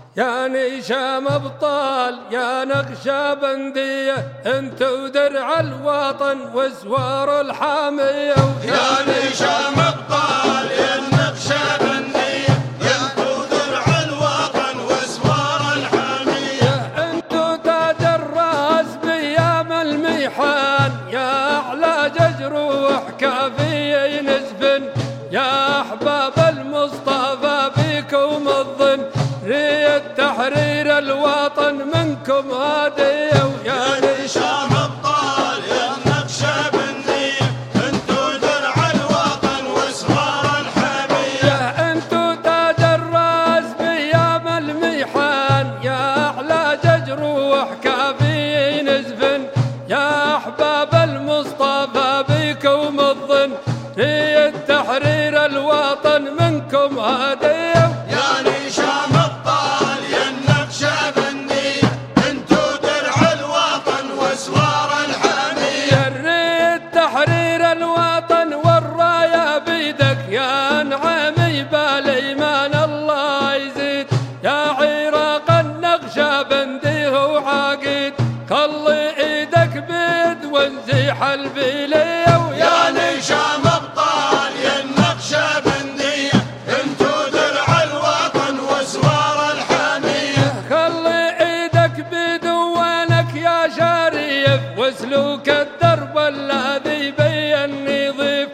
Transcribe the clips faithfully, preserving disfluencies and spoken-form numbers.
يا نيشام ابطال يا نقشبندية انتو درع الوطن وزوار الحامية. يا نيشام ابطال يا نقشبندية انتو درع الوطن وزوار الحامية. انتو تاج الراس بيام الميحان يا اعلى جروح كافي نزفن يا احباب المصطفى بكم الظن رية تحرير الوطن منكم هادية. يا نيشام ابطال يا نقشبندية انتو درع الوطن وزوار الحامية. انتو تاج الراس بيام الميحان يا اعلى جروح كافي نزفن يا احباب المصطفى بكم الظن رية تحرير الوطن منكم هادية. يا نيشام ابطال يا نقشبندية انتو درع الوطن وزوار الحامية. رية تحرير الوطن والراية بيدك يا نعمي بالايمان الله يزيد يا عراق النقشبندي هو عقيد خلي ايدك بيد وانزيح البليه. يا نيشام ابطال يا النقشبندية انتو درع الوطن وزوار الحامية. خلي ايدك بدوانك يا شريف وسلوك الدرب الذي يبين نظيف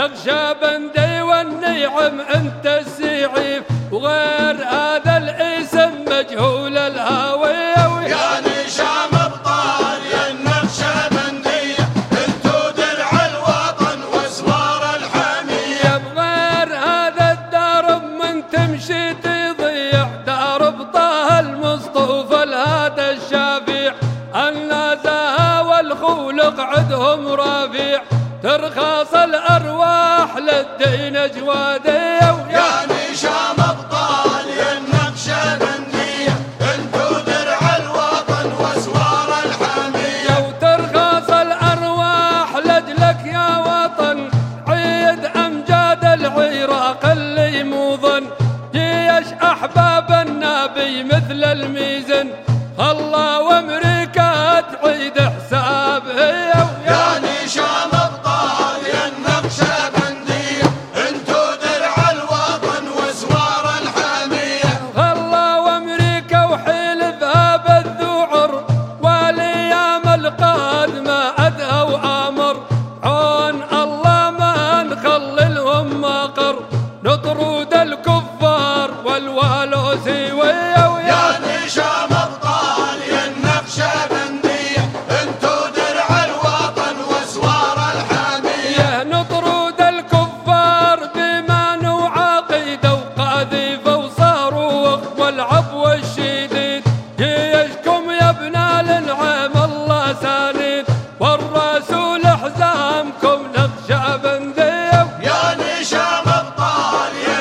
نقشبندي والنعم انت السعيف وغير هذا الاسم مجهول الهوية. يا نيشام ابطال يا النقشبندية انتو درع الوطن وزوار الحامية. بغير هذا الدرب من تمشي تضيع درب طه المصطفى الهادى الشافع النزاهة والخلق عدهم رافع ترخص الارواح للدين جوادية. يا نيشام ابطال يا النقشبندية انتو درع الوطن وزوار الحامية. وترخص الارواح لاجلك يا وطن عيد امجاد العراق اللي موضن جيش احباب النبي مثل الميزن الله وامريكا تعيد حساب هي. يا نيشام ابطال يا النقشبندية انتو درع الوطن وزوار الحامية. الله وامريكا وحلفها بالذعر والايام القادمه ادهى وامر عون الله ما نخلي لهم مقر نطرد الكفار والوالوسي ويا. يا نيشام ابطال يا النقشبندية انتو درع الوطن وزوار الحامية. نطرد الكفار بإيمان وعقيدة وقاذيفة وصاروخ والعفو الشديد جيشكم يا ابناء الانعام الله ساند والرسول حزامكم نقشبندية. يا نيشام ابطال يا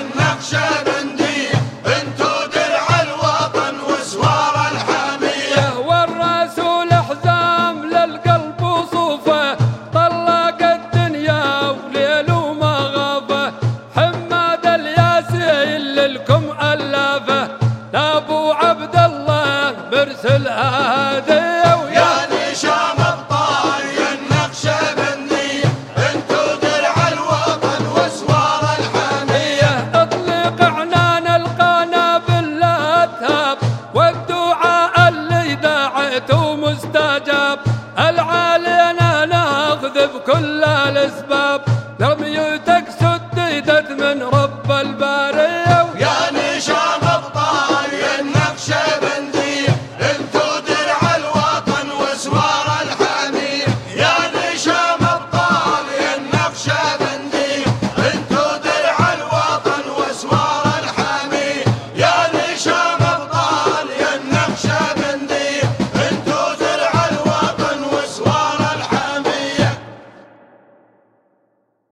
النقشبندية انتو درع الوطن وزوار الحامية. والرسول حزام للقلب وصوفه طلق الدنيا وليل وما غابه حماد الياسين للكم الافه لابو عبد الله مرسلها هديه. يا نيشام ابطال يا النقشبندية انتو درع الوطن وزوار الحامية. اطلق عنان القنابل لا تهاب والدعاء اللي دعيته مستجاب العالينا ناخذ بكل الاسباب رميته